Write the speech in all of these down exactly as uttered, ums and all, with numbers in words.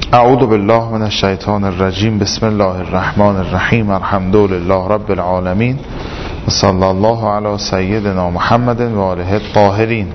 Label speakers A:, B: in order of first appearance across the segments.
A: اعوذ بالله من الشیطان الرجیم. بسم الله الرحمن الرحیم. الحمد لله رب العالمین و صلی الله علی سیدنا محمد و آله الطاهرین.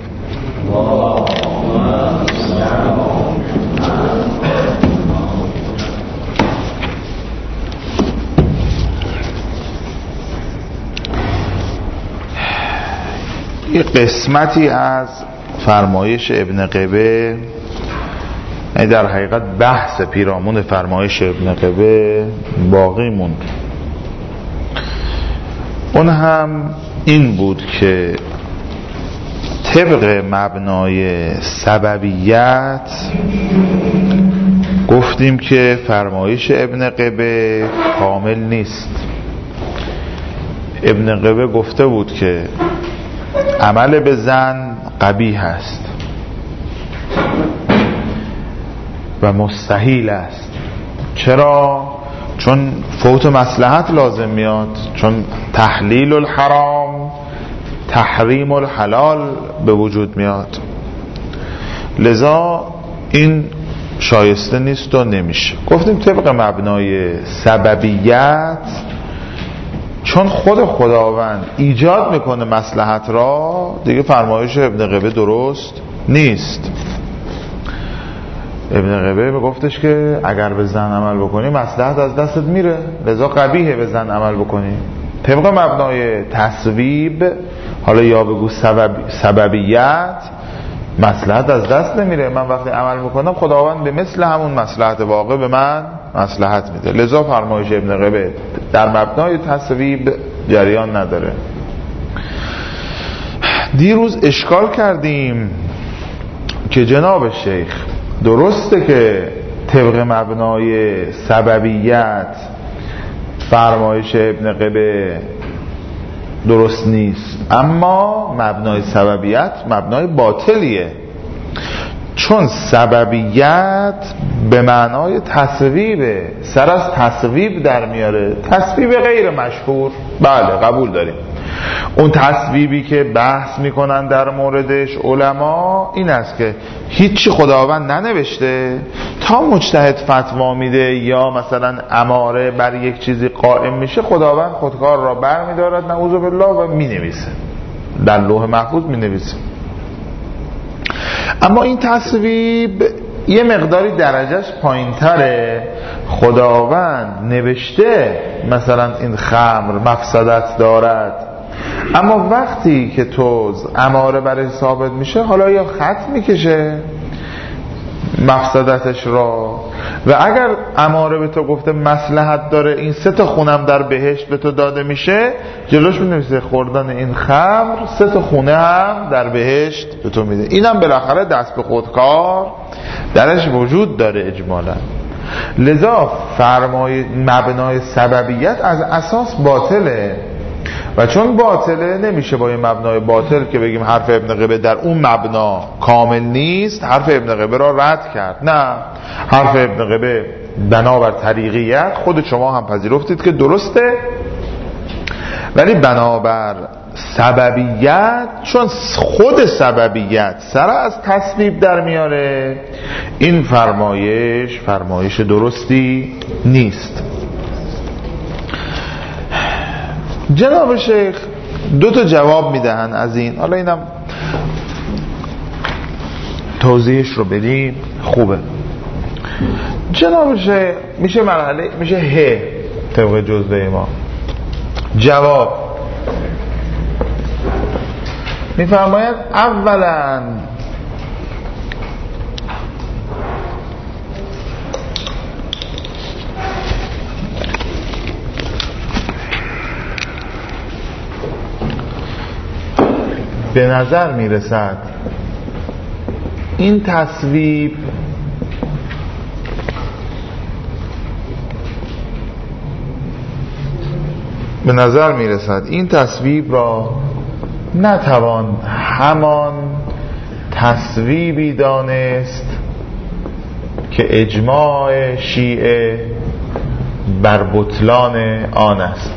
A: یه قسمتی از فرمایش ابن قبه، یعنی در حقیقت بحث پیرامون فرمایش ابن قبه باقی موند. اون هم این بود که طبق مبنای سببیت گفتیم که فرمایش ابن قبه کامل نیست. ابن قبه گفته بود که عمل به زن قبیح است و مستحیل است. چرا؟ چون فوت مصلحت لازم میاد، چون تحلیل الحرام تحریم الحلال به وجود میاد، لذا این شایسته نیست و نمیشه. گفتیم طبق مبنای سببیت، چون خود خداوند ایجاد میکنه مصلحت را، دیگه فرمایش ابن قبه درست نیست. ابن قبه میگفتش که اگر به زن عمل بکنی مصلحت از دستت میره، لذا قبیحه به زن عمل بکنی. طبق مبنای تصویب، حالا یا بگو سبب، سببیت، مصلحت از دست نمیره. من وقتی عمل میکنم خداوند به مثل همون مصلحت واقع به من مصلحت میده، لذا فرمایش ابن قبه در مبنای تصویب جریان نداره. دیروز اشکال کردیم که جناب شیخ درسته که طبق مبنای سببیت فرمایش ابن قبه درست نیست، اما مبنای سببیت مبنای باطلیه، چون سببیت به معنای تصویبه، سر از تصویب در میاره. تصویب غیر مشهور بله قبول داریم. اون تصویبی که بحث میکنن در موردش علما این است که هیچی خداوند ننوشته، تا مجتهد فتوا میده یا مثلا اماره بر یک چیزی قائم میشه، خداوند خودکار را بر میدارد نعوذ بالله و مینویسه، در لوح محفوظ مینویسه. اما این تصویب یه مقداری درجهش پایین تره. خداوند نوشته مثلا این خمر مفسدت دارد، اما وقتی که تو اماره برای ثابت میشه، حالا یا خط میکشه مفسدتش را، و اگر اماره به تو گفته مصلحت داره این سه تا خونم در بهشت به تو داده میشه، جلوش مینویسه خوردن این خمر سه تا خونه هم در بهشت به تو میده. اینم بالاخره دست به خودکار درش وجود داره اجمالا. لذا فرمای مبنای سببیت از اساس باطله، و چون باطله نمیشه با این مبنای باطل که بگیم حرف ابن قبه در اون مبنا کامل نیست، حرف ابن قبه را رد کرد. نه، حرف ابن قبه بنابر طریقیت خود شما هم پذیرفتید که درسته، ولی بنابر سببیت، چون خود سببیت سر از تصویب در میاره، این فرمایش فرمایش درستی نیست. جناب شیخ دو تا جواب میدهن از این، حالا اینم توضیحش رو بدیم خوبه. جناب شیخ میشه مرحله میشه ه طبق جزوه ما. جواب میفرماید اولا به نظر میرسد این تصویب به نظر میرسد این تصویب را نتوان همان تصویبی دانست که اجماع شیعه بر بطلان آن است.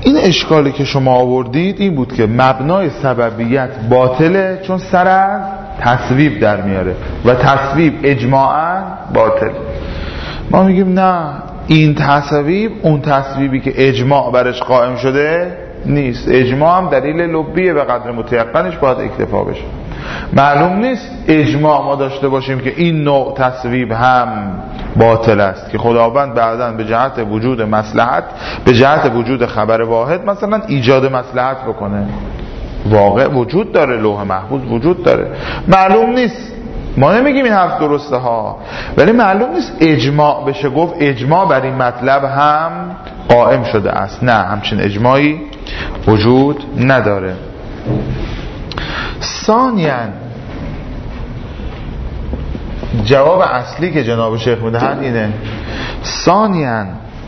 A: این اشکالی که شما آوردید این بود که مبنای سببیت باطله چون سر از تصویب در میاره و تصویب اجماعاً باطل. ما میگیم نه، این تصویب اون تصویبی که اجماع برش قائم شده نیست. اجماع هم دلیل لبیه، به قدر متیقنش باید اکتفا بشه. معلوم نیست اجماع ما داشته باشیم که این نوع تصویب هم باطل است که خداوند بعداً به جهت وجود مصلحت، به جهت وجود خبر واحد مثلا ایجاد مصلحت بکنه. واقع وجود داره، لوح محفوظ وجود داره. معلوم نیست، ما نمیگیم این حرف درسته ها، ولی معلوم نیست اجماع بشه گفت اجماع بر این مطلب هم قائم شده است. نه، همچین اجماعی وجود نداره. ثانیاً جواب اصلی که جناب شیخ میدهند اینه: ثانیاً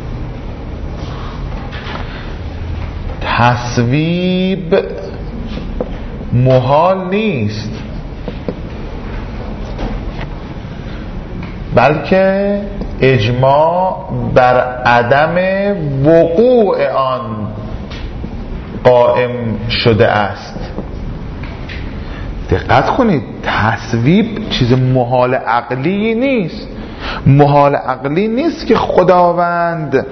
A: تصویب محال نیست، بلکه اجماع بر عدم وقوع آن قائم شده است. دقت کنید، تصویب چیز محال عقلی نیست. محال عقلی نیست که خداوند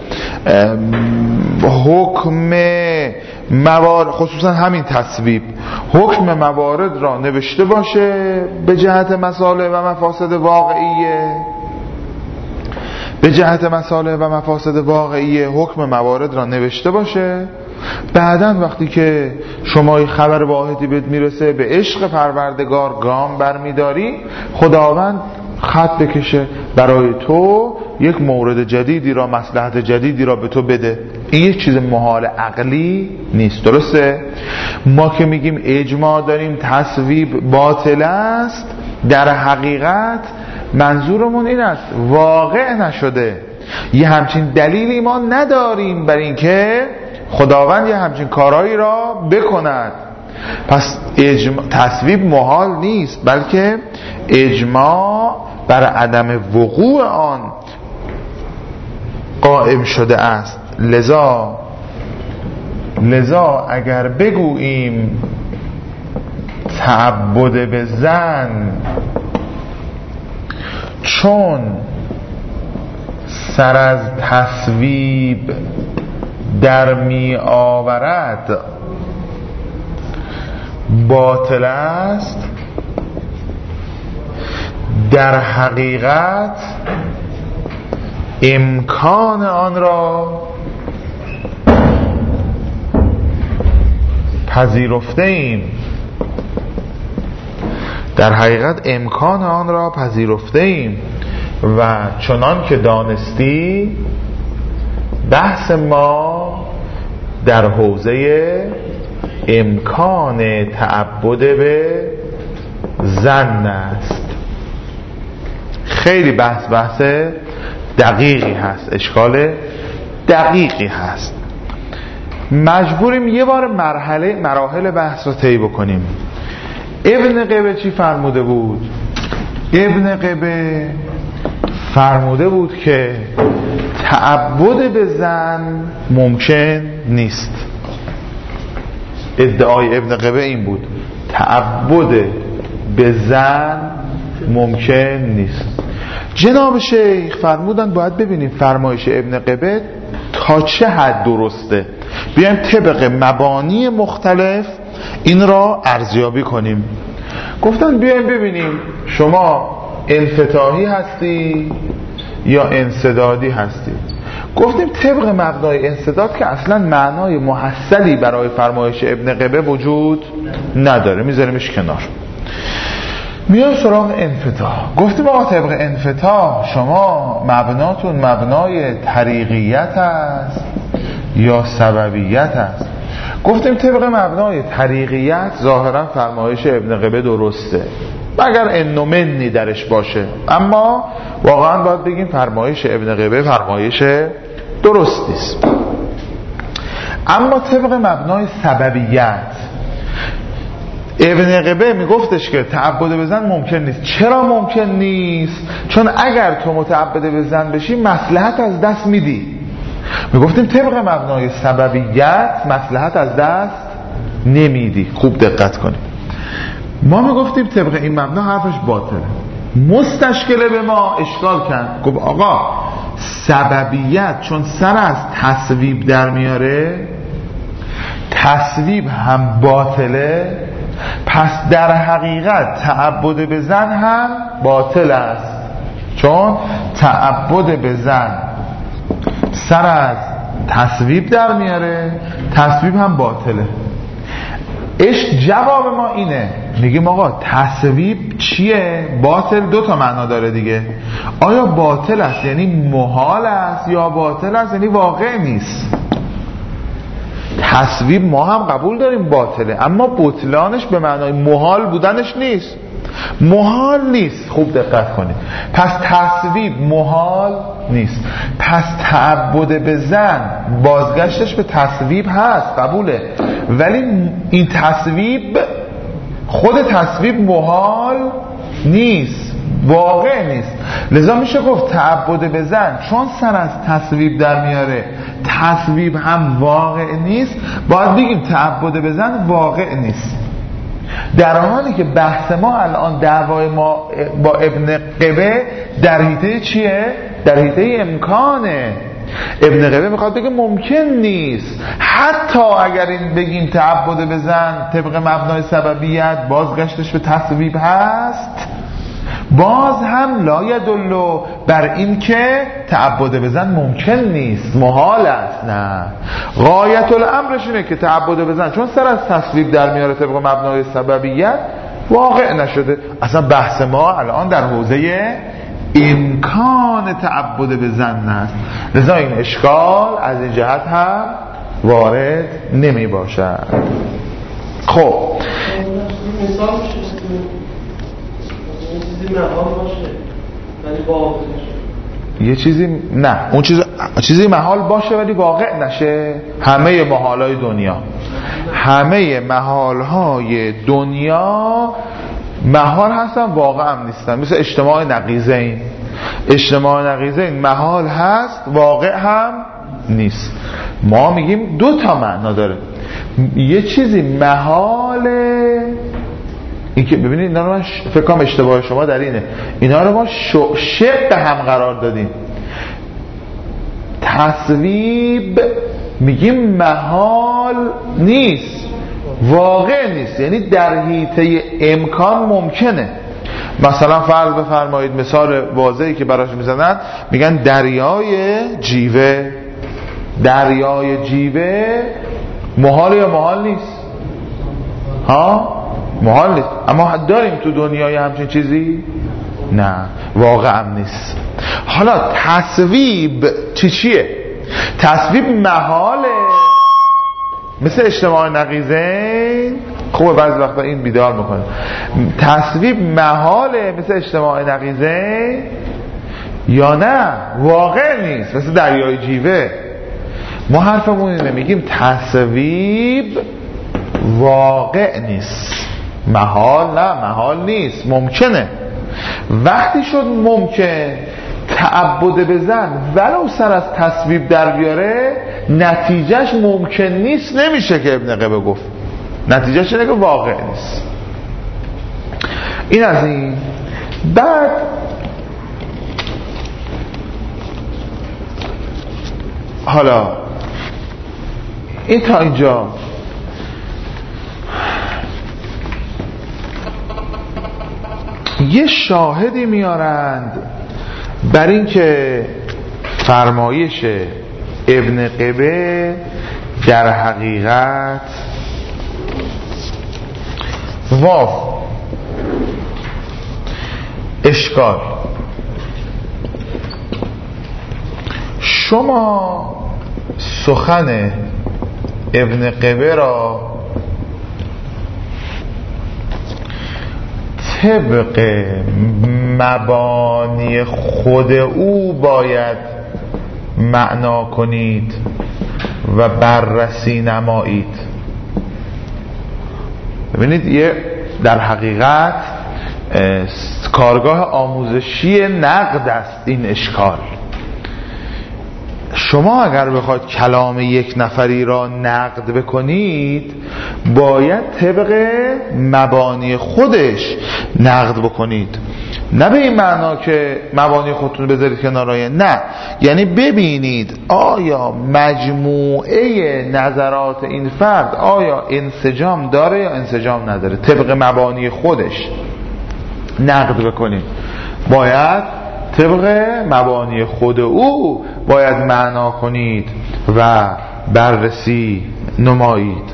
A: حکم موارد، خصوصا همین تصویب، حکم موارد را نوشته باشه به جهت مصالح و مفاسد واقعیه، به جهت مصالح و مفاسد واقعیه حکم موارد را نوشته باشه، بعداً وقتی که شما خبر واحدی بهت میرسه به عشق پروردگار گام برمیداری، خداوند خط بکشه برای تو، یک مورد جدیدی را، مصلحت جدیدی را به تو بده. این یک چیز محال عقلی نیست. درسته؟ ما که میگیم اجماع داریم تصویب باطل است، در حقیقت منظورمون این است واقع نشده، یه همچین دلیلی ما نداریم بر این که خداوند یه همچین کارهایی را بکند. پس اجماع تصویب محال نیست، بلکه اجماع بر عدم وقوع آن قائم شده است. لذا لذا اگر بگوییم تعبد به زن چون سر از تصویب در می آورد باطل است، در حقیقت امکان آن را پذیرفته ایم. در حقیقت امکان آن را پذیرفته ایم و چنان که دانستی بحث ما در حوزه امکان تعبد به زن است. خیلی بحث بحث دقیقی هست، اشکال دقیقی هست. مجبوریم یه بار مرحله مراحل بحث رو طی بکنیم. ابن قبه چی فرموده بود؟ ابن قبه فرموده بود که تعبد به زن ممکن نیست. ادعای ابن قبه این بود، تعبد به زن ممکن نیست. جناب شیخ فرمودن باید ببینیم فرمایش ابن قبه تا چه حد درسته، بیایم طبق مبانی مختلف این را ارزیابی کنیم. گفتن بیایم ببینیم شما انفتاحی هستی یا انسدادی هستی. گفتیم طبق مبنای انسداد که اصلا معنای محصلی برای فرمایش ابن قبه وجود نداره، میذاریمش کنار. میان سراغ انفتاح. گفتیم آقا طبق انفتاح شما مبناتون مبنای طریقیت است یا سببیت است. گفتیم طبق مبنای طریقیت ظاهرا فرمایش ابن قبه درسته مگر انومنی درش باشه، اما واقعا باید بگیم فرمایش ابن قبه فرمایش درست نیست. اما طبق مبنای سببیت ابن قبه میگفتش که تعبد به زن ممکن نیست. چرا ممکن نیست؟ چون اگر تو متعبد به زن بشی مصلحت از دست میدی میگفتیم طبق مبنای سببیت مصلحت از دست نمیدی. خوب دقت کنیم. ما میگفتیم طبق این مبنا حرفش باطله. مستشکله به ما اشکال کرد، گفت آقا سببیت چون سر از تصویب در میاره، تصویب هم باطله، پس در حقیقت تعبد به زن هم باطل است، چون تعبد به زن سر از تصویب در میاره، تصویب هم باطله. اش جواب ما اینه، میگیم آقا تصویب چیه؟ باطل دو تا معنا داره دیگه. آیا باطل است یعنی محال است، یا باطل است یعنی واقع نیست؟ تصویب ما هم قبول داریم باطله، اما بطلانش به معنای محال بودنش نیست. محال نیست. خوب دقت کنید. پس تصویب محال نیست، پس تعبد به زن بازگشتش به تصویب هست، قبوله، ولی این تصویب خود تصویب محال نیست، واقع نیست. لذا میشه گفت تعبد به زن چون سر از تصویب در میاره، تصویب هم واقع نیست، باید بگیم تعبد به زن واقع نیست. در حالی که بحث ما الان دعوای ما با ابن قبه در حیطه چیه؟ در حیطه امکانه. ابن قبه میخواد بگه ممکن نیست، حتی اگر این بگیم تعبد به زن طبق مبنای سببیت بازگشتش به تصویب هست، باز هم لا یدل بر این که تعبد به زن ممکن نیست، محال است. نه، غایت الامرش اینه که تعبد به زن چون سر از تصویب در میاره طبق مبنای سببیت واقع نشده. اصلا بحث ما الان در حوزه امکان تعبد به زن است، لذا این اشکال از این جهت هم وارد نمی باشد. خب یه چیزی نه، اون چیز چیزی محال باشه ولی واقع نشه. همه محالهای دنیا، همه محالهای دنیا محال هستن، واقع هم نیستن. مثل اجتماع نقیضین، اجتماع نقیضین محال هست، واقع هم نیست. ما میگیم دو تا معنا داره. یه چیزی محاله، این که ببینید اینا رو من فکر کنم اشتباه شما در اینه، اینا رو ما شق هم قرار دادیم. تصویب میگیم محال نیست، واقع نیست، یعنی در حیطه امکان ممکنه. مثلا فرض بفرمایید مثال واضحی که براش میزنن، میگن دریای جیوه. دریای جیوه محال یا محال نیست؟ ها؟ محال نیست، اما داریم تو دنیای همچین چیزی؟ نه، واقع هم نیست. حالا تصویب چی چیه؟ تصویب محاله، مثل اجتماع نقیضین. خوبه بعضی وقتا این بیدار میکنه. تصویب محاله مثل اجتماع نقیضین، یا نه واقع نیست مثل دریای جیوه؟ ما حرفمون اینه، میگیم تصویب واقع نیست، محال نه، محال نیست، ممکنه. وقتی شد ممکن، تعبد به زن ولو سر از تصویب در بیاره، نتیجهش ممکن نیست نمیشه که ابن قبه گفت، نتیجهش اینه که واقع نیست. این از این. بعد حالا این تا اینجا یه شاهدی میارند بر این که فرمایش ابن قبه در حقیقت واو اشکال. شما سخن ابن قبه را طبق مبانی خود او باید معنا کنید و بررسی نمایید. ببینید یه در حقیقت کارگاه آموزشی نقد است این اشکال. شما اگر بخواید کلام یک نفری را نقد بکنید باید طبق مبانی خودش نقد بکنید، نه به این معنا که مبانی خودتون بذارید کنارای، نه، یعنی ببینید آیا مجموعه نظرات این فرد آیا انسجام داره یا انسجام نداره، طبق مبانی خودش نقد بکنید. باید طبق مبانی خود او باید معنا کنید و بررسی نمایید.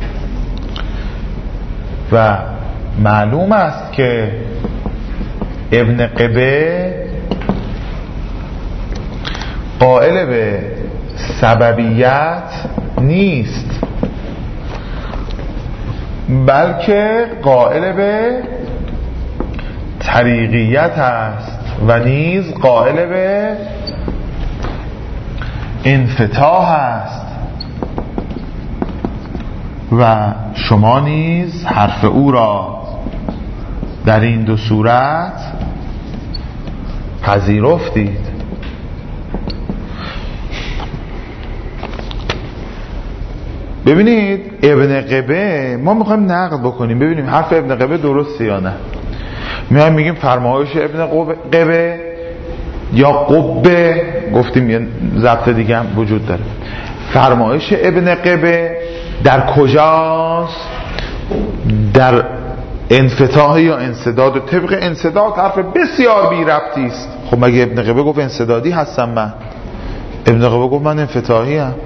A: و معلوم است که ابن قبه قائل به سببیت نیست، بلکه قائل به طریقیت است و نیز قائل به انفتاح است و شما نیز حرف او را در این دو صورت پذیرفتید. ببینید ابن قبه، ما میخوایم نقد بکنیم ببینیم حرف ابن قبه درسته یا نه. میایم میگیم فرمایش ابن قبه یا قبه، گفتیم یه ضبط دیگه هم وجود داره. فرمایش ابن قبه در کجاست؟ در انفتاح یا انسداد. و طبق انسداد حرف بسیار بی ربطی است. خب مگه ابن قبه گفت انسدادی هستم من؟ ابن قبه گفت من انفتاحی ام.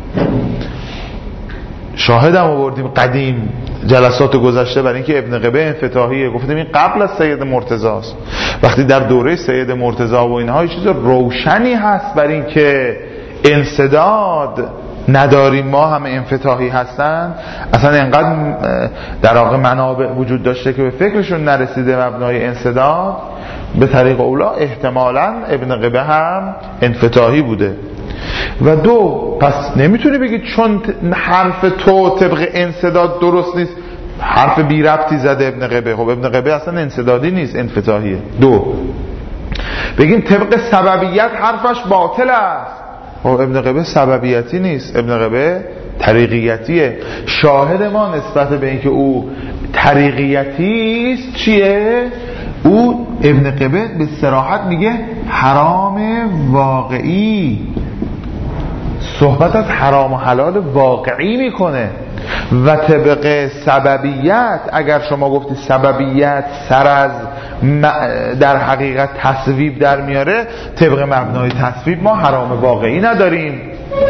A: شاهدم آوردیم قدیم جلسات گذشته برای اینکه ابن قبه انفتاحیه، گفتیم این قبل از سید مرتضی است. وقتی در دوره سید مرتضی و اینها چیز روشنی هست برای اینکه انسداد نداریم، ما همه انفتاحی هستن، اصلا انقدر در واقع منابع وجود داشته که به فکرشون نرسیده مبنای انسداد، به طریق اولا احتمالاً ابن قبه هم انفتاحی بوده. و دو، پس نمیتونی بگی چون حرف تو طبق انسداد درست نیست حرف بی ربطی زده ابن قبه. خب ابن قبه اصلا انسدادی نیست، انفتاحیه. دو، بگیم طبق سببیت حرفش باطل است. خب ابن قبه سببیتی نیست، ابن قبه طریقیتیه. شاهد ما نسبت به اینکه او طریقیتی است چیه؟ او ابن قبه به صراحت میگه حرام واقعی، صحبت از حرام و حلال واقعی میکنه. و طبق سببیت، اگر شما گفتی سببیت سر از در حقیقت تصویب در میاره، طبق مبنای تصویب ما حرام واقعی نداریم.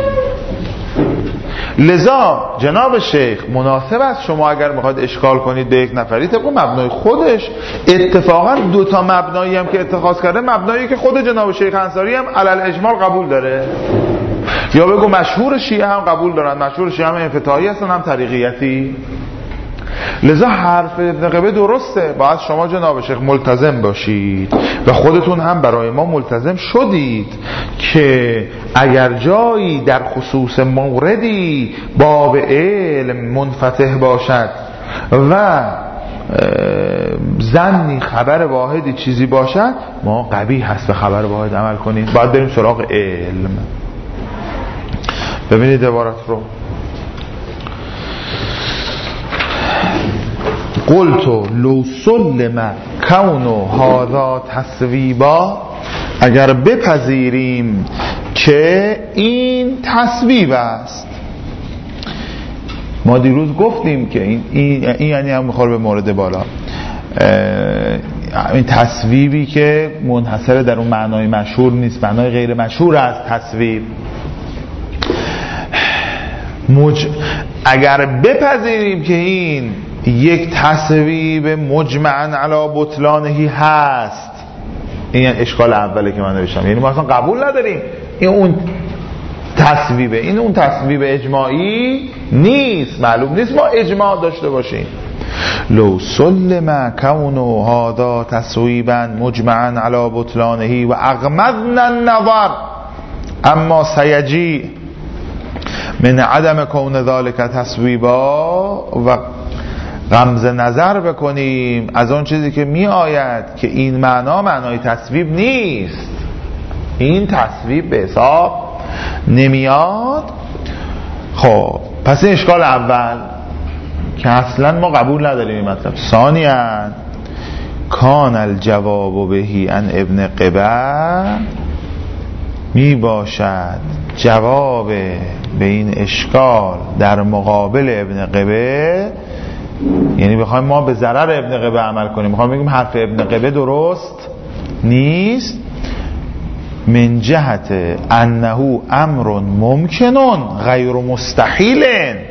A: لذا جناب شیخ مناسب است شما اگر میخواید اشکال کنید به یک نفری طبق مبنای خودش، اتفاقا دو تا مبنایی هم که اتخاذ کرده مبنایی که خود جناب شیخ انصاری هم علل اجمال قبول داره، یا بگو مشهور شیعه هم قبول دارن، مشهور شیعه هم انفتاحی هستن هم طریقیتی. لذا حرف ابن قبه درسته، باید شما جناب شیخ ملتزم باشید و خودتون هم برای ما ملتزم شدید که اگر جایی در خصوص موردی باب علم منفتح باشد و زنی خبر واحدی چیزی باشد، ما قبیح هست به خبر واحد عمل کنیم، باید بریم سراغ علم. ببینید عبارت رو، قلتو لو سلم کونو هذا تصویبا، اگر بپذیریم که این تصویب است. ما دیروز گفتیم که این, این, این یعنی هم میخوره به مورد بالا، این تصویبی که منحصر در اون معنای مشهور نیست، معنای غیر مشهور است تصویب. مج... اگر بپذیریم که این یک تصویب مجمعاً علی بطلانهی هست، این یعنی اشکال اوله که من نوشتم، یعنی ما اصلا قبول نداریم این اون تصویبه، این اون تصویب اجماعی نیست، معلوم نیست ما اجماع داشته باشیم. لو سلم کونو هذا تصویبا مجمعاً علی بطلانهی و اغمضنا النظر اما سیجی من عدم کون ذالک تصویبا، و غمز نظر بکنیم از اون چیزی که می آید که این معنا معنای تصویب نیست، این تصویب به حساب نمیاد. خب پس این اشکال اول که اصلا ما قبول نداریم این مطلب. ثانیاً کان الجواب بهی عن ابن قبه، می باشد جواب به این اشکال در مقابل ابن قبه، یعنی بخوایم ما به ضرر ابن قبه عمل کنیم، بخوایم بگیم حرف ابن قبه درست نیست، من جهت انه امر ممکنون غیر مستحیل،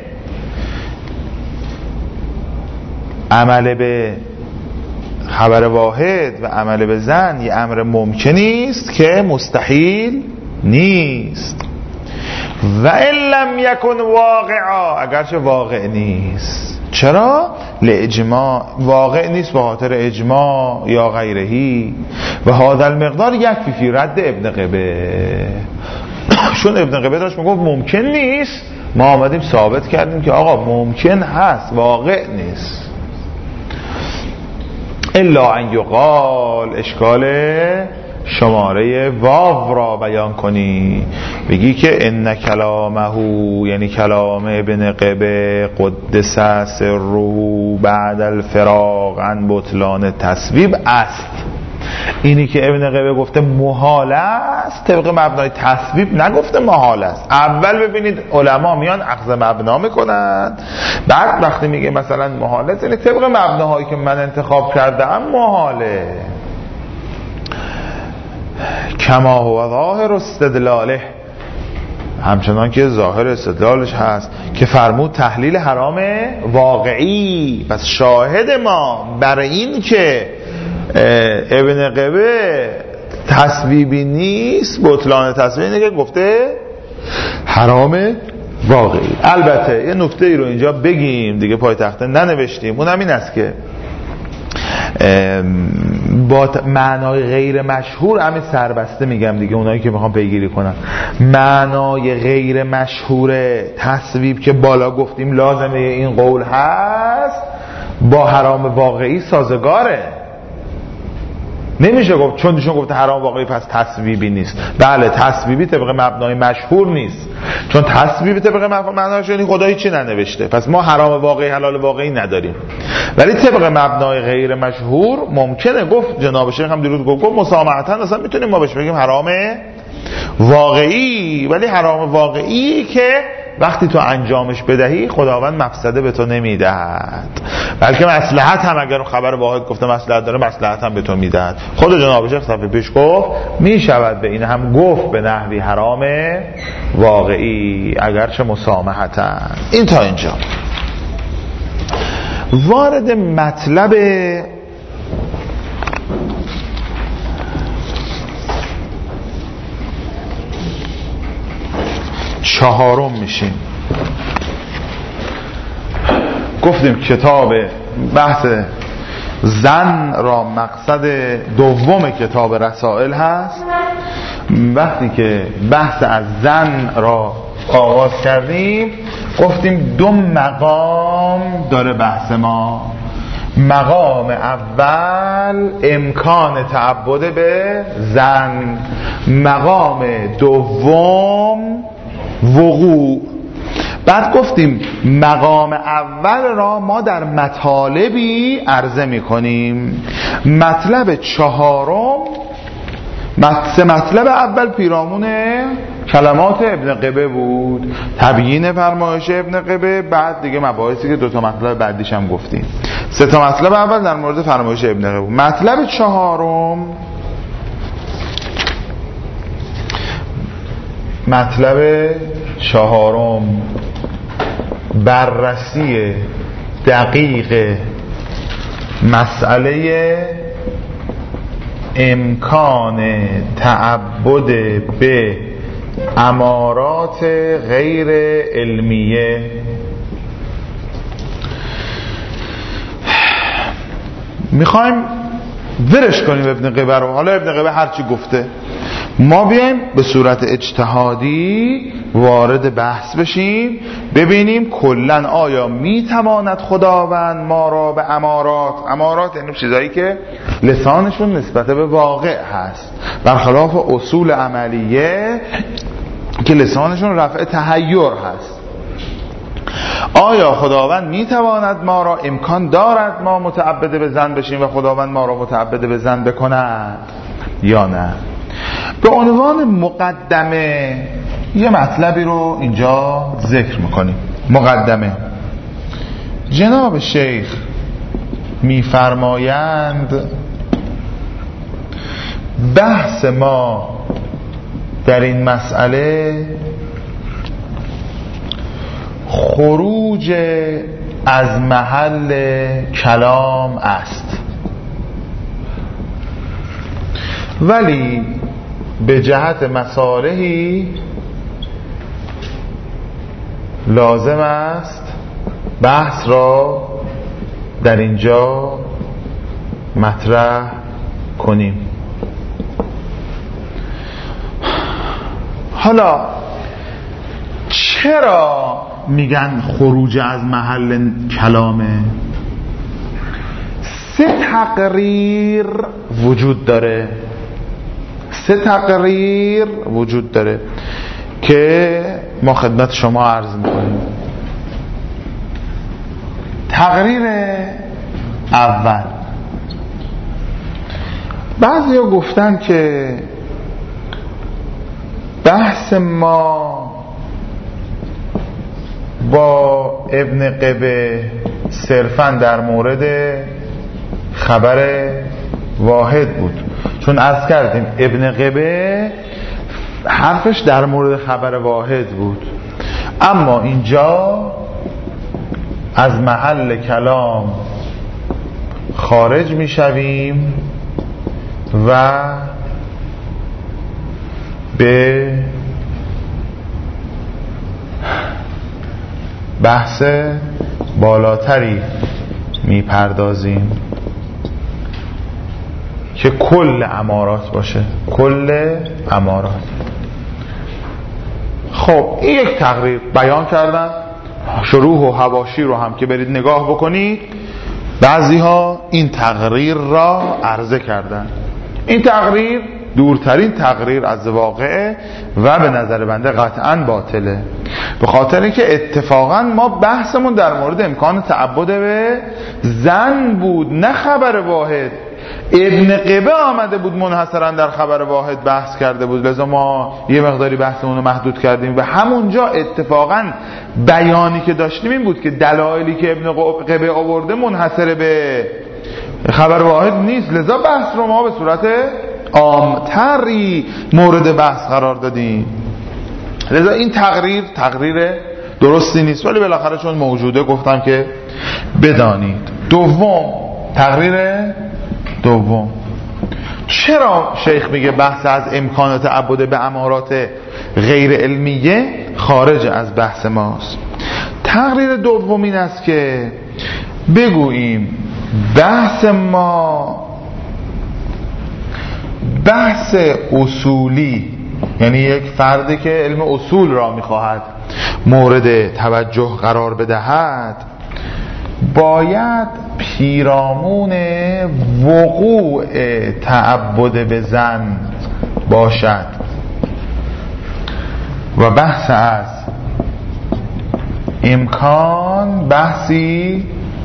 A: عمل به خبر واحد و عمل به ظن یه امر ممکنی است که مستحیل نیست. و ان لم یکن واقعا، اگرچه واقع نیست. چرا؟ لاجماع، واقع نیست به خاطر اجماع یا غیرهی. و هذا المقدار یکفی فی رد ابن قبه. چون ابن قبه داشت میگفت ممکن نیست، ما آمدیم ثابت کردیم که آقا ممکن هست، واقع نیست. الا ان یقال، اشکال شماره واو را بیان کنی، بگی که ان کلامه، یعنی کلام ابن قبه قدس سره بعد الفراغ عن بطلان تصویب است. اینی که ابن قبه گفته محال است، طبق مبنای تصویب نگفته محال است. اول ببینید علما میان اخذ مبنا میکنن، بعد وقتی میگه مثلا محال است، یعنی طبق مبناهایی که من انتخاب کردم محاله. کما هو ظاهر استدلاله، همچنان که ظاهر استدلالش هست که فرمود تحلیل حرام واقعی. پس شاهد ما برای این که ابن قبه تصویبی نیست، بطلان تصویبی اینه که گفته حرام واقعی. البته یه نکته ای رو اینجا بگیم دیگه، پای تخته ننوشتیم، اونم این است که با معنای غیر مشهور همین سربسته میگم دیگه، اونایی که میخوام پیگیری کنن، معنای غیر مشهور تصویب که بالا گفتیم لازمه این قول هست، با حرام واقعی سازگاره. نمیشه گفت چون دیشون گفته حرام واقعی پس تصویبی نیست. بله تصویبی طبق مبنای مشهور نیست، چون تصویبی طبق مبنای یعنی خدایی چی ننوشته، پس ما حرام واقعی حلال واقعی نداریم. ولی طبق مبنای غیر مشهور ممکنه گفت، جناب شیخ هم دیروز گفت مسامحتاً اصلا میتونیم ما بهش بگیم حرام واقعی، ولی حرام واقعی که وقتی تو انجامش بدهی خداوند مفسده به تو نمیدهد، بلکه مصلحت هم، اگر خبر واحد گفته مصلحت داره مصلحت هم به تو میدهد. خود جناب شیخ صفحه پیش گفت میشود به این هم گفت به نحوی حرام واقعی اگرچه مسامحتاً. این تا اینجا. وارد مطلب چهارم میشیم. گفتیم کتاب بحث زن را مقصد دوم کتاب رسائل هست. وقتی که بحث از زن را آغاز کردیم گفتیم دو مقام داره بحث ما. مقام اول امکان تعبد به زن، مقام دوم وقوع. بعد گفتیم مقام اول را ما در مطالبی عرضه می کنیم. مطلب چهارم، سه مطلب اول پیرامون کلمات ابن قبه بود، تبیین فرمایش ابن قبه، بعد دیگه مباحثی که دو تا مطلب بعدیش هم گفتیم. سه تا مطلب اول در مورد فرمایش ابن قبه بود. مطلب چهارم، مطلب چهارم بررسی دقیق مسئله امکان تعبد به امارات غیر علمیه. میخوایم ورش کنیم ابن قبه رو. حالا ابن قبه هرچی گفته ما بیایم به صورت اجتهادی وارد بحث بشیم، ببینیم کلن آیا میتواند خداوند ما را به امارات، امارات یعنی چیزایی که لسانشون نسبت به واقع هست، برخلاف اصول عملیه که لسانشون رفع تحیر هست. آیا خداوند میتواند ما را، امکان دارد ما متعبد به زن بشیم و خداوند ما را متعبد به زن بکند یا نه؟ به عنوان مقدمه یه مطلبی رو اینجا ذکر میکنیم. مقدمه: جناب شیخ میفرمایند بحث ما در این مسئله خروج از محل کلام است، ولی به جهت مصالحی لازم است بحث را در اینجا مطرح کنیم. حالا چرا میگن خروج از محل کلامه؟ سه تقریر وجود داره سه تقریر وجود داره که ما خدمت شما عرض میکنیم. تقریر اول، بعضی ها گفتن که بحث ما با ابن قبه صرفاً در مورد خبر واحد بود، چون عرض کردیم ابن قبه حرفش در مورد خبر واحد بود، اما اینجا از محل کلام خارج می شویم و به بحث بالاتری می پردازیم که کل امارات باشه، کل امارات. خب این یک تقریر بیان کردن، شروح و حواشی رو هم که برید نگاه بکنید، بعضی ها این تقریر را عرضه کردن. این تقریر دورترین تقریر از واقعه و به نظر بنده قطعاً باطله، به خاطر اینکه اتفاقاً ما بحثمون در مورد امکان تعبد به زن بود، نه خبر واحد. ابن قبه آمده بود منحصراً در خبر واحد بحث کرده بود، لذا ما یه مقداری بحثمون رو محدود کردیم و همونجا اتفاقاً بیانی که داشتیم این بود که دلایلی که ابن قبه آورده منحصر به خبر واحد نیست، لذا بحث رو ما به صورت عامتری مورد بحث قرار دادیم. لذا این تقریر تقریر درستی نیست، ولی بالاخره چون موجوده گفتم که بدانید. دوم، تقریر دوم، چرا شیخ میگه بحث از امکان تعبد به امارات غیر علمیه خارج از بحث ماست؟ تقریر دوم این است که بگوییم بحث ما بحث اصولی، یعنی یک فردی که علم اصول را میخواهد مورد توجه قرار بدهد، باید پیرامون وقوع تعبد به زن باشد و بحث از امکان بحثی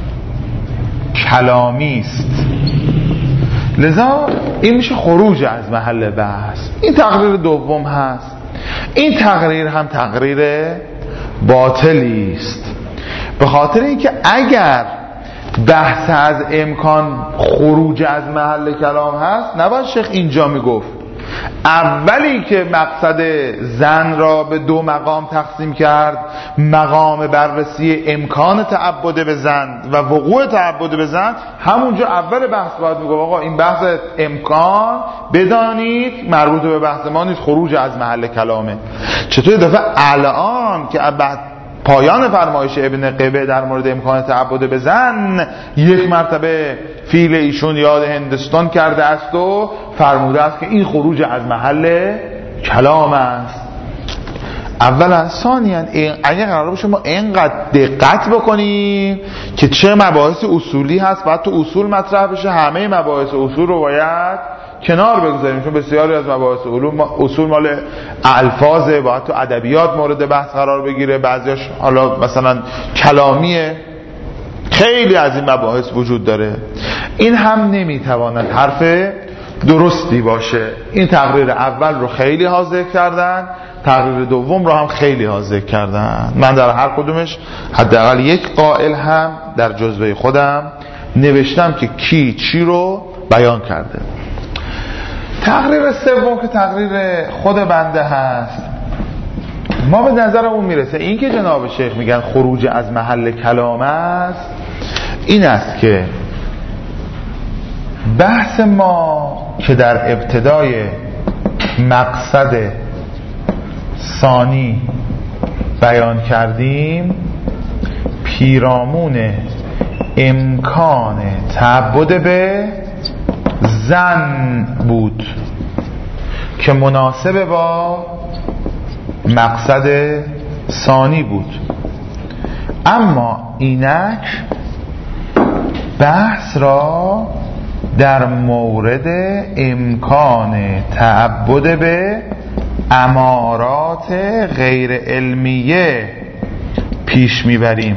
A: کلامی است. لذا این میشه خروج از محل بحث. این تقریر دوم هست. این تقریر هم تقریر باطلی است، به خاطر اینکه اگر بحث از امکان خروج از محل کلام هست، نباید شیخ اینجا میگفت اولی که مقصد زن را به دو مقام تقسیم کرد، مقام بررسی امکان تعبد به زن و وقوع تعبد به زن، همونجا اول بحث باید میگفت آقا این بحث امکان بدانید مربوط به بحث ما نیست، خروج از محل کلامه. چطور دفعه الان که بعد پایان فرمایش ابن قبه در مورد امکان تعبد به زن یک مرتبه فیل ایشون یاد هندستان کرده است و فرموده است که این خروج از محل کلام است. اولا، ثانیا اگه قرار باشه ما اینقدر دقت بکنیم که چه مباحث اصولی هست باید تو اصول مطرح بشه، همه مباحث اصول رو باید کنار بگذاریم، چون بسیاری از مباحث علوم اصول مال الفاظه، باید تو ادبیات مورد بحث قرار بگیره، بعضیاش حالا مثلا کلامیه، خیلی از این مباحث وجود داره. این هم نمیتواند حرف درستی باشه. این تقریر اول رو خیلی ها ذکر کردن، تقریر دوم رو هم خیلی ها ذکر کردن. من در هر کدومش حداقل یک قائل هم در جزوه خودم نوشتم که کی چی رو بیان کرده. تقریر سوم که تقریر خود بنده هست، ما به نظرمون میرسه این که جناب شیخ میگن خروج از محل کلام است، این است که بحث ما که در ابتدای مقصد ثانی بیان کردیم پیرامون امکان تعبد به زن بود که مناسب با مقصد ثانی بود. اما اینک بحث را در مورد امکان تعبد به امارات غیر علمیه پیش میبریم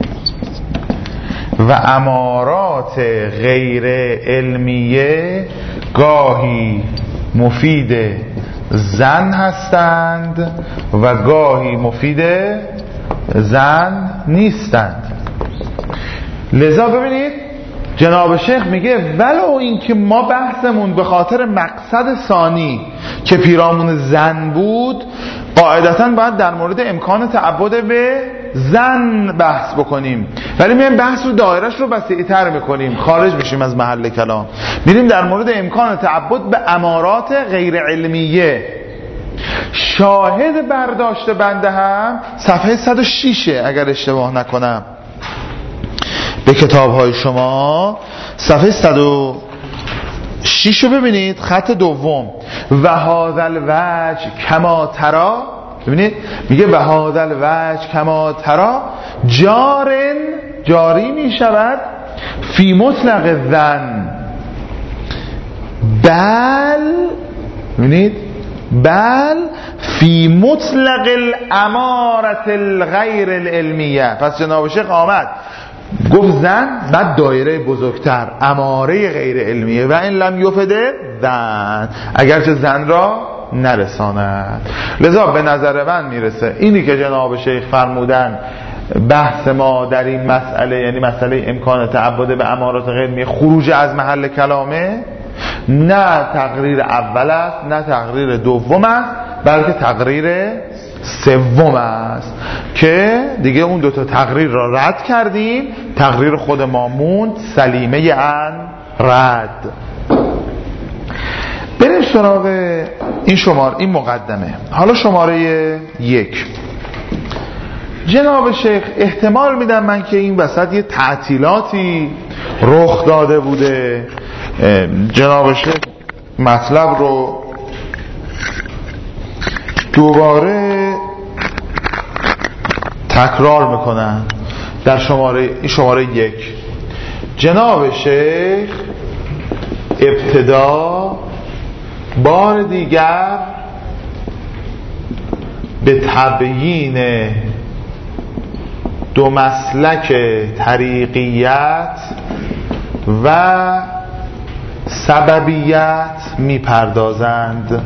A: و امارات غیر علمیه گاهی مفید زن هستند و گاهی مفید زن نیستند. لذا ببینید جناب شیخ میگه ولو اینکه ما بحثمون به خاطر مقصد ثانی که پیرامون زن بود قاعدتاً باید در مورد امکان تعبد به زن بحث بکنیم، ولی میایم بحث رو دایرش رو وسیع‌تر میکنیم، خارج میشیم از محل کلام، میریم در مورد امکان تعبد به امارات غیر علمیه. شاهد برداشت بنده هم صفحه صد و شش اگر اشتباه نکنم به کتاب‌های شما، صفحه صد و شش رو ببینید، خط دوم، و هذا الوجه کما ترى، ببینید میگه و هذا الوجه کما ترى جارن جاری می شود فی مطلق زن، بل ببینید بل فی مطلق الامارت الغیر العلمیه. پس جناب شیخ آمد گفت زن، بعد دایره بزرگتر اماره غیر علمیه و این لم یفده زن، اگرچه زن را نرساند. لذا به نظر من میرسه اینی که جناب شیخ فرمودن بحث ما در این مسئله، یعنی مسئله امکان تعبد به امارات غیر علمیه، خروج از محل کلامه، نه تقریر اول است نه تقریر دوم است، بلکه تقریر سوم است که دیگه اون دوتا تقریر را رد کردیم، تقریر خود ما موند سلیمه ان رد. بریم سراغ این شماره، این مقدمه. حالا شماره یک، جناب شیخ احتمال میدم من که این وسط یه تعطیلاتی رخ داده بوده، جناب شیخ مطلب رو دوباره تکرار میکنن در شماره شماره یک. جناب شیخ ابتدا بار دیگر به تبیین دو مسلک طریقیت و سببیت میپردازند.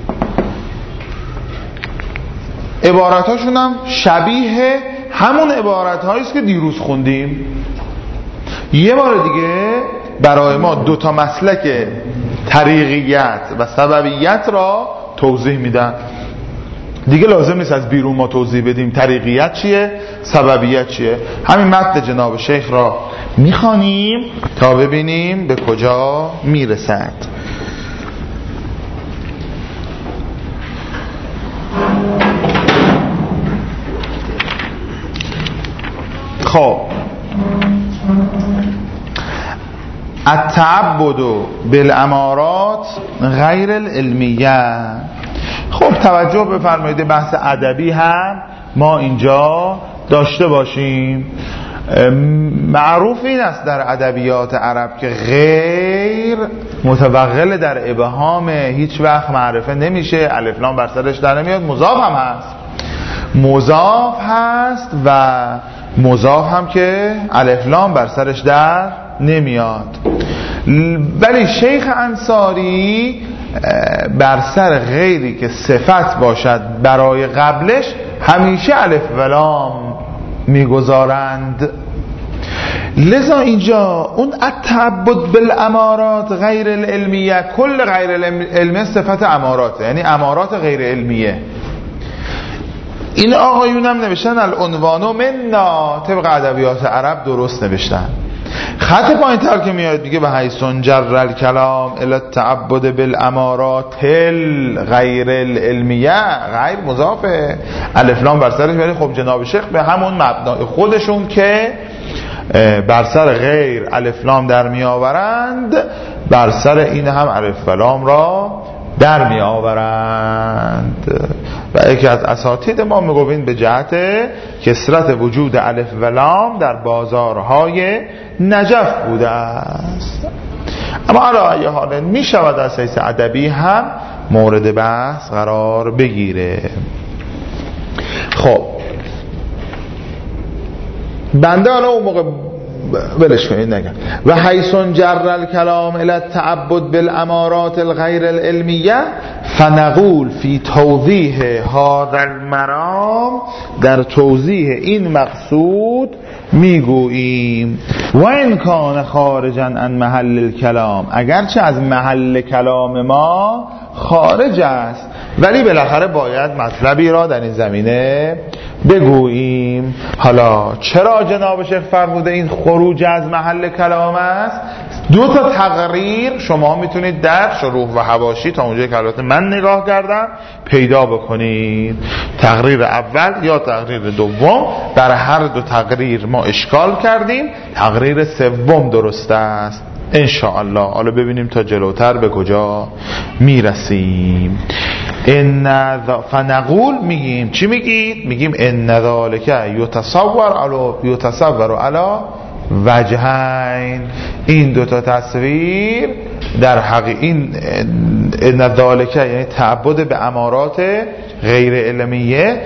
A: عبارتاشون هم شبیه همون عبارتهایی است که دیروز خوندیم. یه بار دیگه برای ما دو تا مسلک طریقیت و سببیت را توضیح میدن. دیگه لازم نیست از بیرون ما توضیح بدیم طریقیت چیه سببیت چیه. همین متن جناب شیخ را میخوانیم تا ببینیم به کجا میرسد. خب التعبد بالامارات غیر العلمیه. خب توجه بفرمایید، بحث ادبی هم ما اینجا داشته باشیم. معروف این است در ادبیات عرب که غیر متوغل در ابهام هیچ وقت معرفه نمیشه، الف لام بر سرش در نمیاد. مضاف هم هست، مضاف هست و مضاف هم که الف لام بر سرش در نمیاد. ولی شیخ انصاری بر سر غیری که صفت باشد برای قبلش همیشه الف و لام میگذارند. لذا اینجا اون التعبد بالامارات غیر العلمیه، کل غیر العلمیه صفت اماراته، یعنی امارات غیر علمیه. این آقایون هم نوشتن العنوانو منا، طبق ادبیات عرب درست نوشتن. خط پایین تر که میاد دیگه به حیثون جر الکلام الی التعبد بالامارات غیر العلمیه، غیر مضافه، الف لام بر سرش، ولی خب جناب شیخ به همون مبنای خودشون که بر سر غیر الف لام در می آورند، بر سر این هم الف لام را در می آورند. و یکی از اساتید ما میگوین به جهت کثرت وجود الف و لام در بازارهای نجف بوده است. اما علی ای حال می شود از حیث ادبی هم مورد بحث قرار بگیره. خب بنده حالا اون موقع بلش کنید نگم و حیثون جر الکلام الی التعبد بالامارات الغیر العلمیه فنقول فی توضیح هذا المرام، در توضیح این مقصود میگوییم و این کان خارجا عن محل الکلام، اگرچه از محل کلام ما خارج است ولی بالاخره باید مطلبی را در این زمینه بگوییم. حالا چرا جناب شیخ فرموده این خروج از محل کلام است؟ دو تا تقریر شما میتونید در شروح و حواشی تا اونجایی که البته من نگاه کردم پیدا بکنید. تقریر اول یا تقریر دوم، در هر دو تقریر ما اشکال کردیم، تقریر سوم درست است انشاءالله. حالا ببینیم تا جلوتر به کجا میرسیم. ان فنقول میگیم چی میگید؟ میگیم ان ذالک یتصور علی یتصور علی وجهین، این دوتا تصویر در حقیقت این ان ذالک یعنی تعبد به امارات غیر علمیه،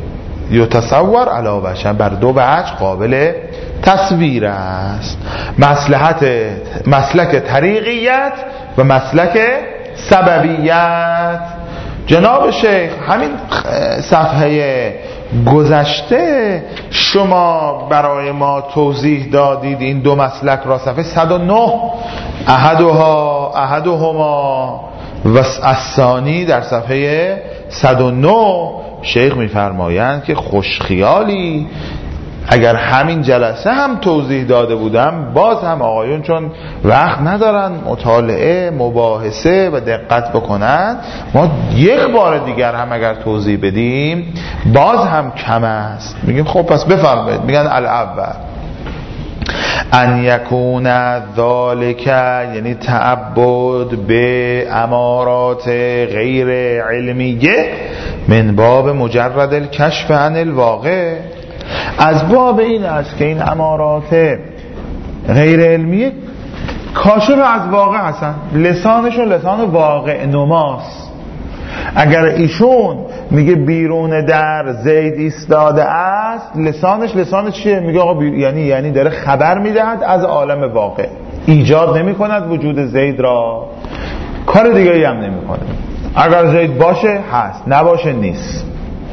A: یتصور علی وجهین بر دو وجه قابل تصویر است. مصلحت مسلک طریقیت و مسلک سببیت. جناب شیخ همین صفحه گذشته شما برای ما توضیح دادید این دو مسلک را، صفحه صد و نه احدها احدهما و الثانی در صفحه صد و نه شیخ میفرمایند که خوشخیالی اگر همین جلسه هم توضیح داده بودم، باز هم آقایون چون وقت ندارن مطالعه مباحثه و دقت بکنن، ما یک بار دیگر هم اگر توضیح بدیم باز هم کم است. میگیم خب پس بفرمایید. میگن الاول ان یکون ذالک یعنی تعبد به امارات غیر علمیه من باب مجرد الکشف عن الواقع، از باب این است که این امارات غیر علمیه کاشف از واقع هستن، لسانشون لسان واقع نماست. اگر ایشون میگه بیرون در زید ایستاده است، لسانش لسان چیه؟ میگه آقا بی... یعنی یعنی داره خبر میدهد از عالم واقع، ایجاد نمی کند وجود زید را، کار دیگه هم نمی کنه. اگر زید باشه هست، نباشه نیست.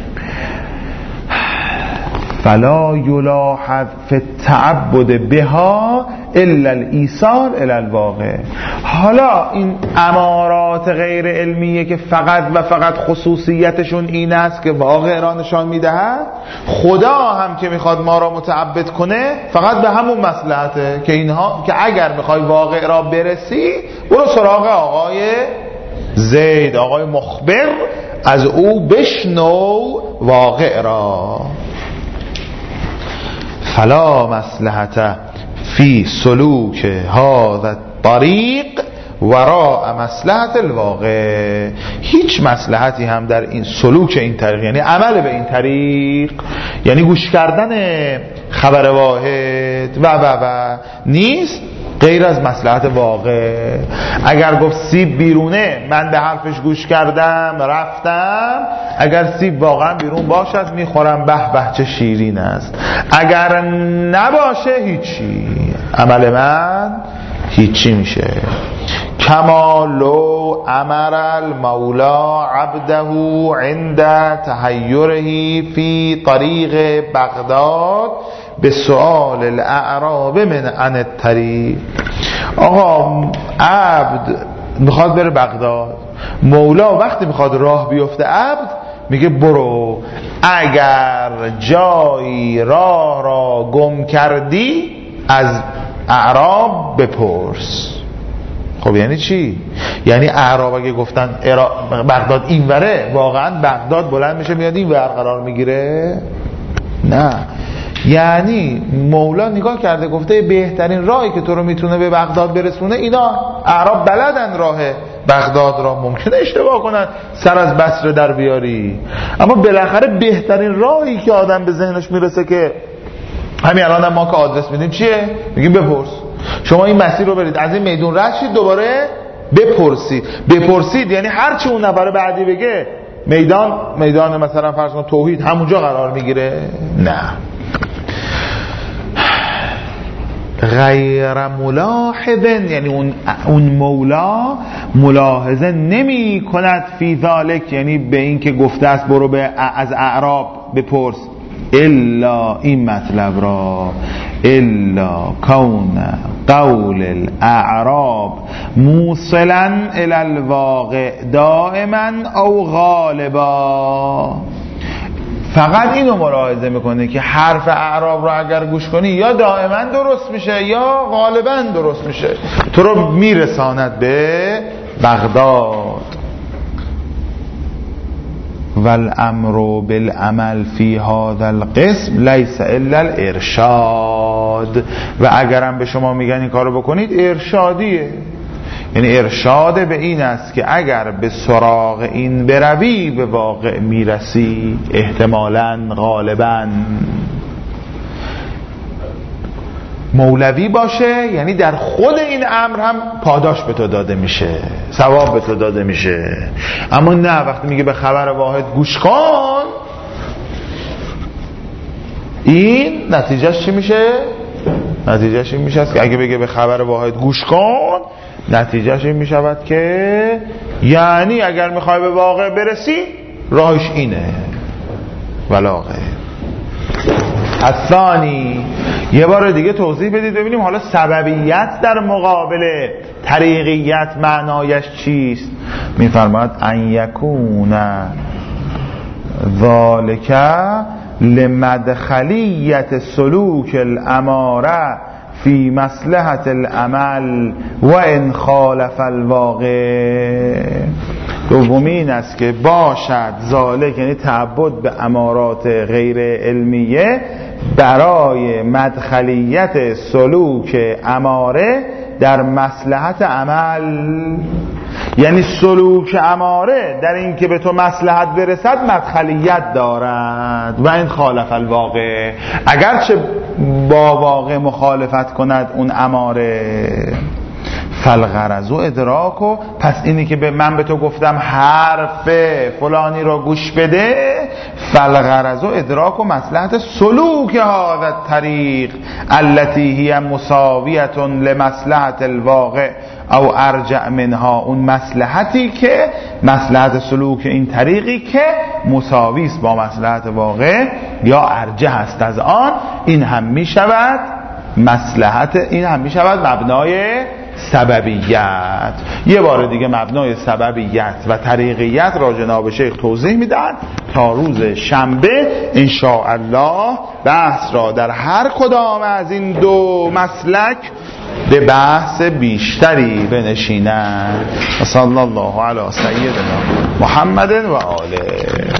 A: فلا یلاحظ فی التعبد بها الا الایثار الی الواقع. حالا این امارات غیر علمیه که فقط و فقط خصوصیتشون این است که واقع را نشان میدهد، خدا هم که میخواد ما را متعبد کنه فقط به همون مصلحته که اینها که اگر میخوای واقع را برسی برو سراغ آقای زید، آقای مخبر، از او بشنو واقع را. فلا مصلحت فی سلوک هذا الطریق وراء مصلحت الواقع. هیچ مصلحتی هم در این سلوک این طریق، یعنی عمل به این طریق، یعنی گوش کردن خبر واحد و و و نیست غیر از مصلحت واقع. اگر گفت سیب بیرونه، من به حرفش گوش کردم رفتم، اگر سیب واقعا بیرون باشد میخورم، به به چه شیرین است. اگر نباشه هیچی، عمل من هیچی میشه. کما لو امر المولا عبده عند تحیره فی طریق بغداد به سؤال الاعراب من عن الطریق. آقا عبد میخواد بره بغداد، مولا وقتی میخواد راه بیفته عبد میگه برو، اگر جایی راه را گم کردی از اعراب بپرس. خب یعنی چی؟ یعنی اعراب اگه گفتن بغداد اینوره، واقعا بغداد بلند میشه میاد این ور قرار میگیره؟ نه. یعنی مولا نگاه کرده گفته بهترین راهی که تو رو میتونه به بغداد برسونه اینا اعراب بلدن راه بغداد را، ممکنه اشتباه کنن سر از بصره در بیاری، اما بالاخره بهترین راهی که آدم به ذهنش میرسه که همین الان هم ما که آدرس میدیم چیه؟ میگیم بپرس. شما این مسیر رو برید، از این میدون رد شید، دوباره بپرسید. بپرسید یعنی هر چی اون نفر بعدی بگه میدان میدان مثلا فرض کن توحید همونجا قرار میگیره؟ نه. غیر ملاحظ، یعنی اون اون مولا ملاحظه نمی کند فی ذالک، یعنی به این که گفته است برو به از اعراب بپرس، الا این مطلب را الا کون قول الاعراب موصلا الی الواقع دائما او غالبا. فقط اینو ملاحظه میکنه که حرف اعراب رو اگر گوش کنی یا دائما درست میشه یا غالبا درست میشه، تو رو میرساند به بغداد. والامر بالعمل فی هذا القسم لیس الا الارشاد. و اگرم به شما میگن این کارو بکنید ارشادیه، یعنی ارشاد به این است که اگر به سراغ این بروی به واقع میرسی، احتمالاً غالباً مولوی باشه، یعنی در خود این امر هم پاداش به تو داده میشه، ثواب به تو داده میشه. اما نه، وقتی میگه به خبر واحد گوش کن، این نتیجهش چی میشه؟ نتیجهش این میشه که اگه بگه به خبر واحد گوش کن، نتیجهش این میشود که یعنی اگر میخوای به واقع برسی راهش اینه ولاغه. الثانی، یه بار دیگه توضیح بدید ببینیم حالا سببیت در مقابل طریقیت معنایش چیست. میفرماید ان یکون ذالک لمدخلیت سلوک الاماره فی مصلحت العمل و ان خالف الواقع. دومین است که باشد ذالک، یعنی تعبد به امارات غیر علمیه برای مدخلیت سلوک اماره در مصلحت عمل، یعنی سلوک اماره در این که به تو مصلحت برسد مدخلیت دارد و این خالف الواقع، اگرچه با واقع مخالفت کند اون اماره. فالغرض و ادراکو، پس اینی که به من به تو گفتم حرف فلانی رو گوش بده، فالغرض و ادراکو مصلحت سلوک هذا الطریق التي هي مساویه لمصلحت الواقع او ارجع منها، اون مصلحتی که مصلحت سلوک این طریقی که مساوی است با مصلحت واقع یا ارجح است از آن، این هم می شود مصلحت، این هم می شود مبنای سببیت. یه بار دیگه مبنای سببیت و طریقیت را جناب شیخ توضیح میدن تا روز شنبه ان شاء الله بحث را در هر کدام از این دو مسلک به بحث بیشتری بنشینند. صلی الله علی سیدنا محمد و آله.